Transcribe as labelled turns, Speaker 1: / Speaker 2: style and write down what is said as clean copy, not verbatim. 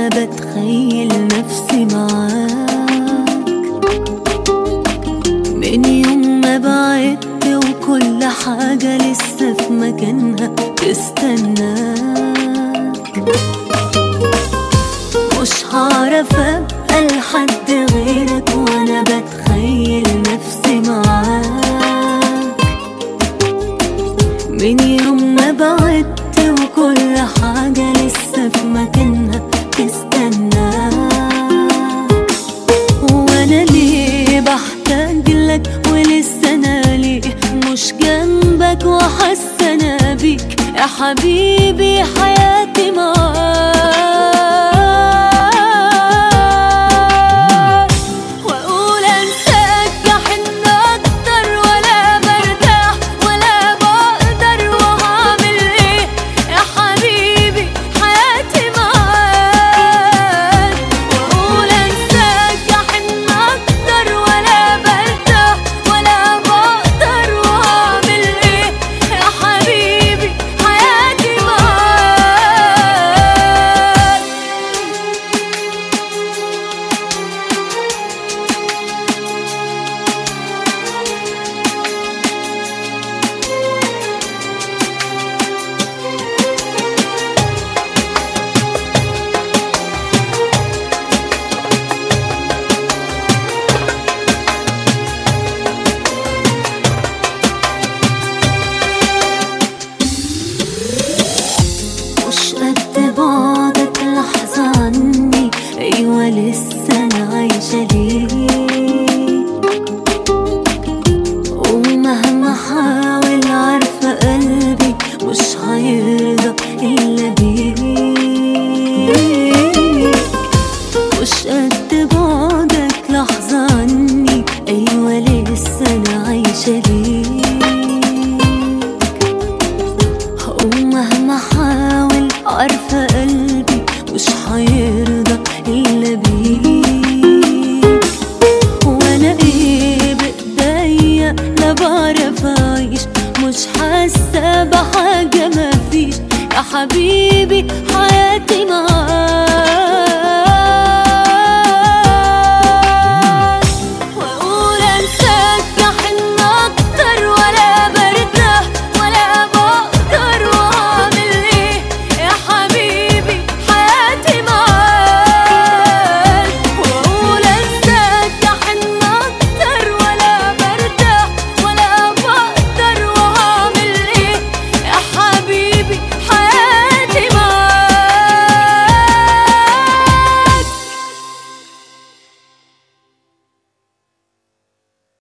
Speaker 1: وانا بتخيل نفسي معاك. من يوم ما بعدت وكل حاجة لسه في مكانها تستناك. مش هعرف ابقى لحد غيرك وانا بتخيل نفسي معاك. من يوم ما بعدت وكل حاجة لسه في مكانها تستناك. وانا ليه بحتاج لك ولسه انا ليه مش جنبك وحاسة بيك يا حبيبي حياتي معاك. واقول انساك جحن اكتر ولا برتاح ولا بقدر وهعمل ايه يا حبيبي حياتي معاك. واقول انساك جحن اكتر ولا برتاح ولا بقدر وهعمل ايه يا حبيبي حياتي معاك. مش قد بعدك لحظة عني، أيوة لسه أنا عايشة ليك. ومهما حاول عارفة قلبي مش هيرضى إلا بيك. مش قد بعدك لحظة عني، أيوة لسه أنا عايشة ليك. ومهما حاول عارفة قلبي مش هيرضى إلا بيك. وانا ايه بإيديا لا بعرف اعيش مش حاسة بحاجة مفيش يا حبيبي حياتي